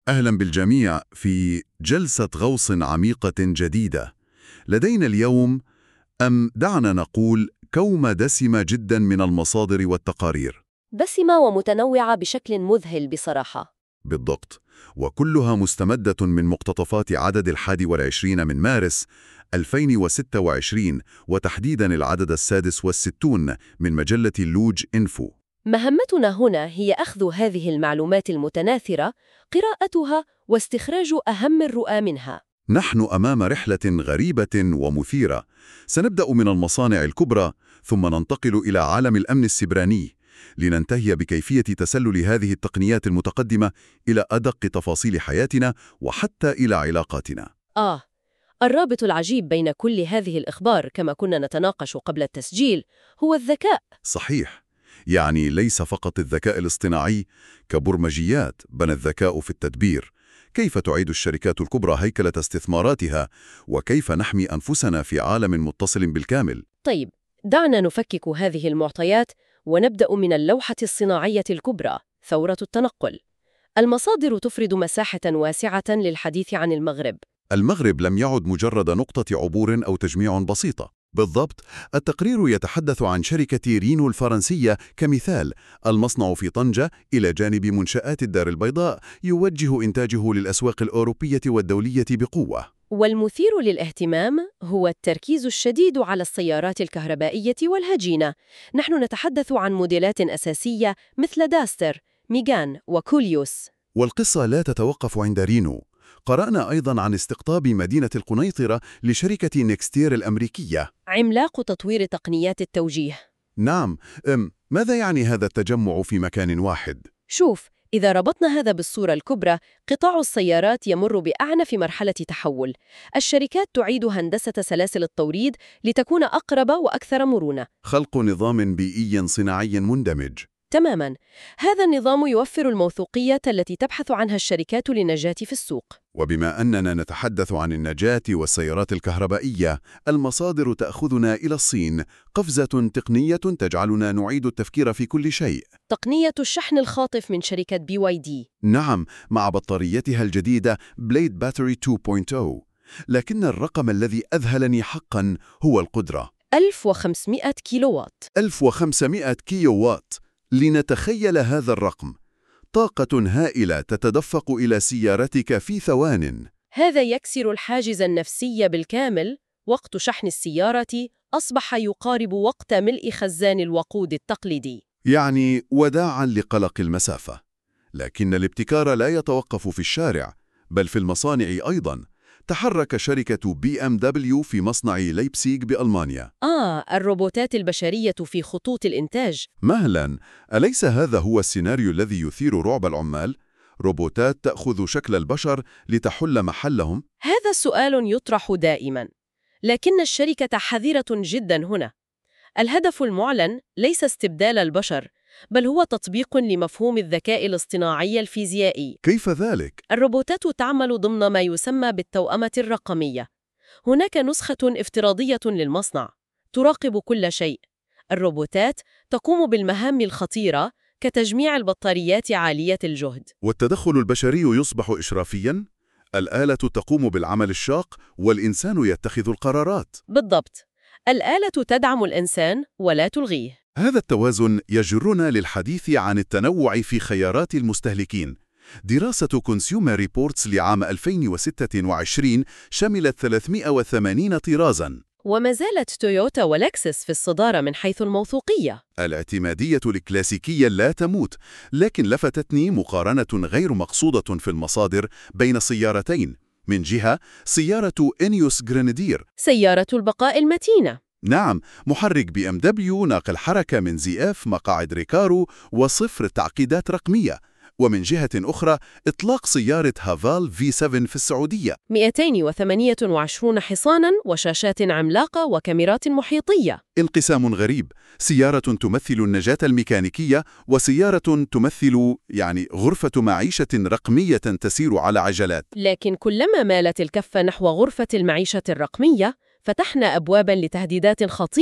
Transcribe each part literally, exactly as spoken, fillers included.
أهلا بالجميع في جلسة غوص عميقة جديدة. لدينا اليوم أم دعنا نقول كومة دسمة جدا من المصادر والتقارير. دسمة ومتنوعة بشكل مذهل بصراحة. بالضبط، وكلها مستمدة من مقتطفات عدد الحادي والعشرين من مارس ألفين وستة وعشرين، وتحديدا العدد السادس والستون من مجلة لوج إنفو. مهمتنا هنا هي أخذ هذه المعلومات المتناثرة، قراءتها واستخراج أهم الرؤى منها. نحن أمام رحلة غريبة ومثيرة. سنبدأ من المصانع الكبرى ثم ننتقل إلى عالم الأمن السيبراني، لننتهي بكيفية تسلل هذه التقنيات المتقدمة إلى أدق تفاصيل حياتنا وحتى إلى علاقاتنا. آه، الرابط العجيب بين كل هذه الإخبار كما كنا نتناقش قبل التسجيل هو الذكاء. صحيح، يعني ليس فقط الذكاء الاصطناعي كبرمجيات، بل الذكاء في التدبير. كيف تعيد الشركات الكبرى هيكلة استثماراتها، وكيف نحمي أنفسنا في عالم متصل بالكامل؟ طيب، دعنا نفكك هذه المعطيات ونبدأ من اللوحة الصناعية الكبرى، ثورة التنقل. المصادر تفرد مساحة واسعة للحديث عن المغرب. المغرب لم يعد مجرد نقطة عبور أو تجميع بسيطة. بالضبط، التقرير يتحدث عن شركة رينو الفرنسية كمثال. المصنع في طنجة إلى جانب منشآت الدار البيضاء يوجه إنتاجه للأسواق الأوروبية والدولية بقوة. والمثير للاهتمام هو التركيز الشديد على السيارات الكهربائية والهجينة. نحن نتحدث عن موديلات أساسية مثل داستر، ميغان وكوليوس. والقصة لا تتوقف عند رينو. قرأنا أيضاً عن استقطاب مدينة القنيطرة لشركة نيكستير الأمريكية، عملاق تطوير تقنيات التوجيه. نعم. أم ماذا يعني هذا التجمع في مكان واحد؟ شوف، إذا ربطنا هذا بالصورة الكبرى، قطاع السيارات يمر بأعنف مرحلة تحول. الشركات تعيد هندسة سلاسل التوريد لتكون أقرب وأكثر مرونة. خلق نظام بيئي صناعي مندمج. تماماً. هذا النظام يوفر الموثوقية التي تبحث عنها الشركات للنجاة في السوق. وبما أننا نتحدث عن النجاة والسيارات الكهربائية، المصادر تأخذنا إلى الصين، قفزة تقنية تجعلنا نعيد التفكير في كل شيء. تقنية الشحن الخاطف من شركة بي واي دي. نعم، مع بطاريتها الجديدة بليد باتري اثنين نقطة صفر. لكن الرقم الذي أذهلني حقاً هو القدرة. ألف وخمسمائة كيلووات. ألف وخمسمائة كيلووات. لنتخيل هذا الرقم، طاقة هائلة تتدفق إلى سيارتك في ثوان. هذا يكسر الحاجز النفسي بالكامل. وقت شحن السيارة أصبح يقارب وقت ملء خزان الوقود التقليدي. يعني وداعاً لقلق المسافة. لكن الابتكار لا يتوقف في الشارع، بل في المصانع أيضاً. تحرك شركة بي إم دبليو في مصنع ليبسيغ بألمانيا. آه، الروبوتات البشرية في خطوط الإنتاج. مهلاً، أليس هذا هو السيناريو الذي يثير رعب العمال؟ روبوتات تأخذ شكل البشر لتحل محلهم؟ هذا السؤال يطرح دائماً، لكن الشركة حذرة جداً هنا. الهدف المعلن ليس استبدال البشر، بل هو تطبيق لمفهوم الذكاء الاصطناعي الفيزيائي. كيف ذلك؟ الروبوتات تعمل ضمن ما يسمى بالتوأمة الرقمية. هناك نسخة افتراضية للمصنع تراقب كل شيء. الروبوتات تقوم بالمهام الخطيرة كتجميع البطاريات عالية الجهد. والتدخل البشري يصبح إشرافياً؟ الآلة تقوم بالعمل الشاق والإنسان يتخذ القرارات. بالضبط، الآلة تدعم الإنسان ولا تلغيه. هذا التوازن يجرنا للحديث عن التنوع في خيارات المستهلكين. دراسة كونسيومر ريبورتس لعام ألفين وستة وعشرين شملت ثلاثمائة وثمانين طرازاً. وما زالت تويوتا ولكسس في الصدارة من حيث الموثوقية. الاعتمادية الكلاسيكية لا تموت، لكن لفتتني مقارنة غير مقصودة في المصادر بين سيارتين. من جهة سيارة إنيوس غرينادير، سيارة البقاء المتينة. نعم، محرك بي إم دبليو ناقل حركة من زي إف، مقاعد ريكارو وصفر تعقيدات رقمية. ومن جهة أخرى إطلاق سيارة هافال في سبعة في السعودية، مئتين وثمانية وعشرين حصاناً وشاشات عملاقة وكاميرات محيطية. انقسام غريب، سيارة تمثل النجاة الميكانيكية وسيارة تمثل يعني غرفة معيشة رقمية تسير على عجلات. لكن كلما مالت الكفة نحو غرفة المعيشة الرقمية، فتحنا أبواباً لتهديدات خطيرة.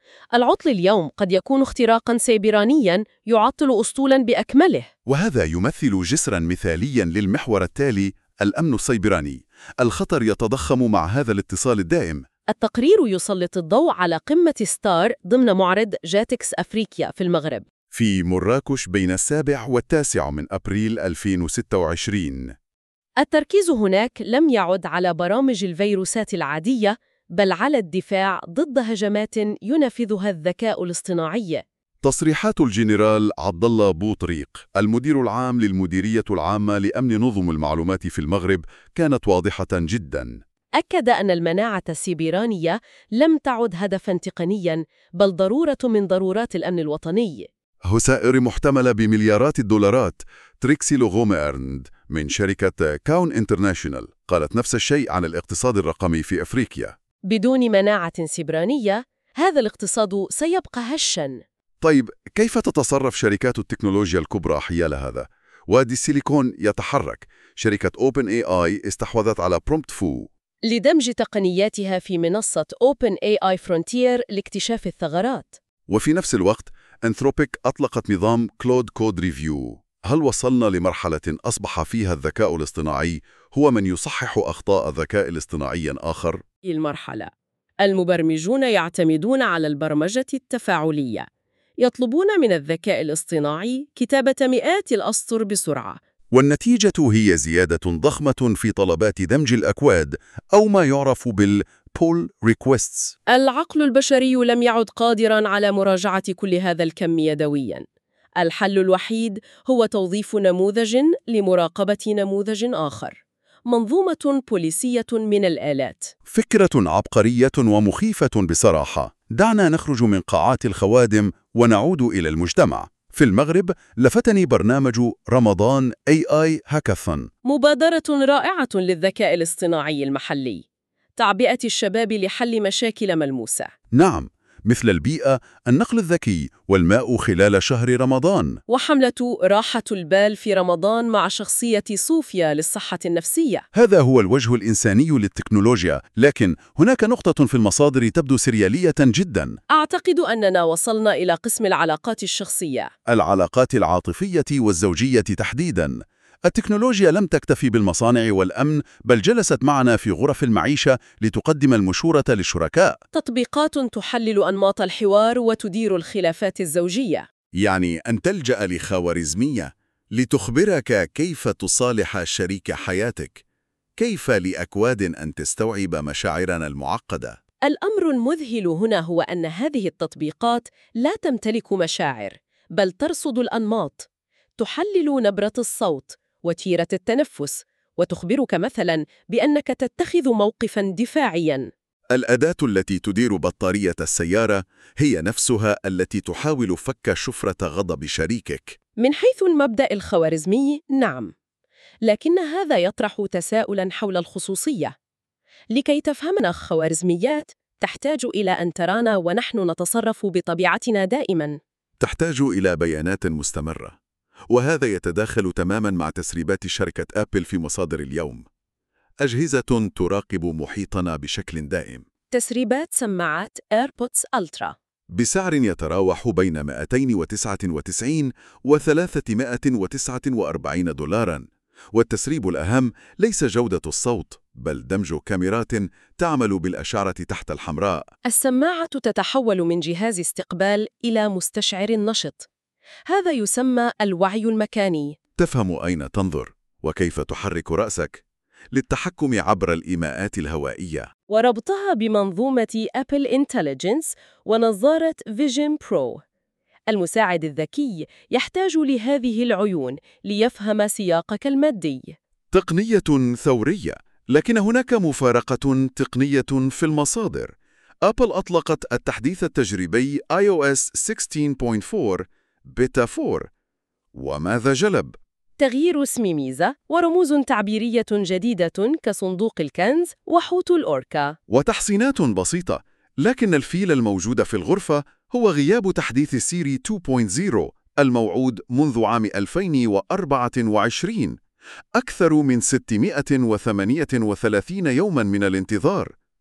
العطل اليوم قد يكون اختراقاً سيبرانياً يعطل أسطولاً بأكمله. وهذا يمثل جسراً مثالياً للمحور التالي: الأمن السيبراني. الخطر يتضخم مع هذا الاتصال الدائم. التقرير يسلط الضوء على قمة ستار ضمن معرض جاتكس أفريقيا في المغرب في مراكش بين السابع والتاسع من أبريل ألفين وستة وعشرين. التركيز هناك لم يعد على برامج الفيروسات العادية، بل على الدفاع ضد هجمات ينفذها الذكاء الاصطناعي. تصريحات الجنرال عبد الله بوطريق المدير العام للمديرية العامة لأمن نظم المعلومات في المغرب كانت واضحة جداً. أكد أن المناعة السيبرانية لم تعد هدفاً تقنياً، بل ضرورة من ضرورات الأمن الوطني. خسائر محتملة بمليارات الدولارات. تريكسي لوغوميرند من شركة كاون انترناشونال قالت نفس الشيء عن الاقتصاد الرقمي في أفريقيا. بدون مناعة سيبرانية، هذا الاقتصاد سيبقى هشاً. طيب، كيف تتصرف شركات التكنولوجيا الكبرى حيال هذا؟ وادي السيليكون يتحرك. شركة أوبن إي آي استحوذت على برومبتفو لدمج تقنياتها في منصة أوبن إي آي فرونتير لاكتشاف الثغرات. وفي نفس الوقت أنثروبيك أطلقت نظام كلود كود ريفيو. هل وصلنا لمرحلة أصبح فيها الذكاء الاصطناعي هو من يصحح أخطاء ذكاء اصطناعي آخر؟ المرحلة المبرمجون يعتمدون على البرمجة التفاعلية، يطلبون من الذكاء الاصطناعي كتابة مئات الأسطر بسرعة، والنتيجة هي زيادة ضخمة في طلبات دمج الأكواد أو ما يعرف بالبول ريكويستس. العقل البشري لم يعد قادراً على مراجعة كل هذا الكم يدوياً. الحل الوحيد هو توظيف نموذج لمراقبة نموذج آخر، منظومة بوليسية من الآلات. فكرة عبقرية ومخيفة بصراحة. دعنا نخرج من قاعات الخوادم ونعود إلى المجتمع. في المغرب لفتني برنامج رمضان إيه آي هاكاثون، مبادرة رائعة للذكاء الاصطناعي المحلي، تعبئة الشباب لحل مشاكل ملموسة. نعم، مثل البيئة، النقل الذكي، والماء خلال شهر رمضان. وحملة راحة البال في رمضان مع شخصية صوفيا للصحة النفسية. هذا هو الوجه الإنساني للتكنولوجيا، لكن هناك نقطة في المصادر تبدو سريالية جدا. أعتقد أننا وصلنا إلى قسم العلاقات الشخصية، العلاقات العاطفية والزوجية تحديدا. التكنولوجيا لم تكتفي بالمصانع والأمن، بل جلست معنا في غرف المعيشة لتقدم المشورة للشركاء. تطبيقات تحلل أنماط الحوار وتدير الخلافات الزوجية. يعني أن تلجأ لخوارزمية لتخبرك كيف تصالح شريك حياتك، كيف لأكواد أن تستوعب مشاعرنا المعقدة. الأمر المذهل هنا هو أن هذه التطبيقات لا تمتلك مشاعر، بل ترصد الأنماط، تحلل نبرة الصوت وتيرة التنفس، وتخبرك مثلاً بأنك تتخذ موقفاً دفاعياً. الأداة التي تدير بطارية السيارة هي نفسها التي تحاول فك شفرة غضب شريكك. من حيث المبدأ الخوارزمي، نعم، لكن هذا يطرح تساؤلاً حول الخصوصية. لكي تفهمنا الخوارزميات، تحتاج إلى أن ترانا ونحن نتصرف بطبيعتنا دائماً. تحتاج إلى بيانات مستمرة، وهذا يتداخل تماماً مع تسريبات شركة أبل في مصادر اليوم. أجهزة تراقب محيطنا بشكل دائم. تسريبات سماعات إيربودز ألترا بسعر يتراوح بين مئتين وتسعة وتسعين وثلاثمائة وتسعة وأربعين دولاراً. والتسريب الأهم ليس جودة الصوت، بل دمج كاميرات تعمل بالأشعة تحت الحمراء. السماعة تتحول من جهاز استقبال إلى مستشعر نشط. هذا يسمى الوعي المكاني. تفهم أين تنظر وكيف تحرك رأسك للتحكم عبر الإيماءات الهوائية، وربطها بمنظومة أبل إنتليجنس ونظارة فيجن برو. المساعد الذكي يحتاج لهذه العيون ليفهم سياقك المادي. تقنية ثورية، لكن هناك مفارقة تقنية في المصادر. أبل أطلقت التحديث التجريبي آي أو إس ستة عشر نقطة أربعة بيتا أربعة. وماذا جلب؟ تغيير اسم ميزة ورموز تعبيرية جديدة كصندوق الكنز وحوت الأوركا، وتحسينات بسيطة، لكن الفيل الموجود في الغرفة هو غياب تحديث سيري اثنين نقطة صفر الموعود منذ عام ألفين وأربعة وعشرين. أكثر من ستمائة وثمانية وثلاثين يوماً من الانتظار.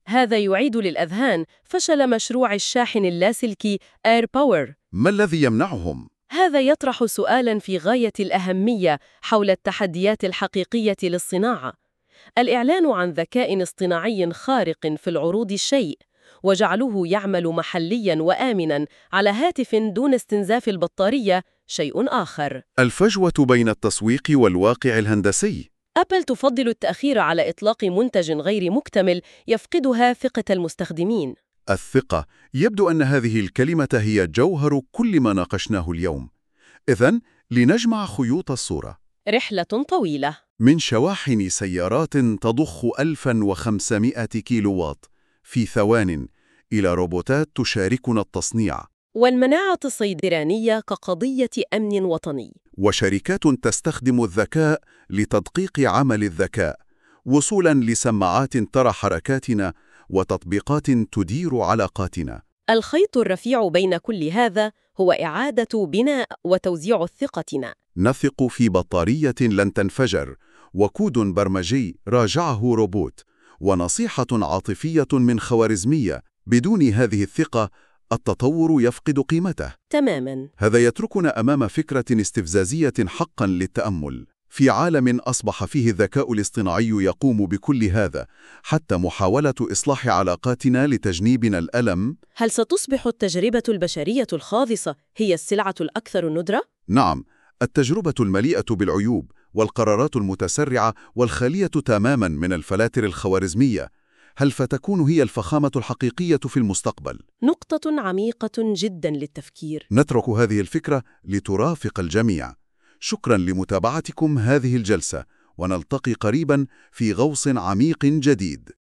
هذا يعيد للأذهان فشل مشروع الشاحن اللاسلكي Air Power. ما الذي يمنعهم؟ هذا يطرح سؤالاً في غاية الأهمية حول التحديات الحقيقية للصناعة. الإعلان عن ذكاء اصطناعي خارق في العروض شيء، وجعله يعمل محلياً وآمناً على هاتف دون استنزاف البطارية شيء آخر. الفجوة بين التسويق والواقع الهندسي. أبل تفضل التأخير على إطلاق منتج غير مكتمل يفقدها ثقة المستخدمين. الثقة، يبدو أن هذه الكلمة هي جوهر كل ما ناقشناه اليوم. إذن لنجمع خيوط الصورة. رحلة طويلة. من شواحن سيارات تضخ ألف وخمسمائة كيلووات في ثوان إلى روبوتات تشاركنا التصنيع، والمناعة الصيدرانية كقضية أمن وطني، وشركات تستخدم الذكاء لتدقيق عمل الذكاء، وصولاً لسماعات ترى حركاتنا وتطبيقات تدير علاقاتنا. الخيط الرفيع بين كل هذا هو إعادة بناء وتوزيع ثقتنا. نثق في بطارية لن تنفجر، وكود برمجي راجعه روبوت، ونصيحة عاطفية من خوارزمية. بدون هذه الثقة التطور يفقد قيمته تماماً. هذا يتركنا أمام فكرة استفزازية حقاً للتأمل. في عالم أصبح فيه الذكاء الاصطناعي يقوم بكل هذا، حتى محاولة إصلاح علاقاتنا لتجنيبنا الألم، هل ستصبح التجربة البشرية الخاصة هي السلعة الأكثر ندرة؟ نعم، التجربة المليئة بالعيوب والقرارات المتسرعة والخالية تماماً من الفلاتر الخوارزمية، هل فتكون هي الفخامة الحقيقية في المستقبل؟ نقطة عميقة جداً للتفكير. نترك هذه الفكرة لترافق الجميع. شكراً لمتابعتكم هذه الجلسة، ونلتقي قريباً في غوص عميق جديد.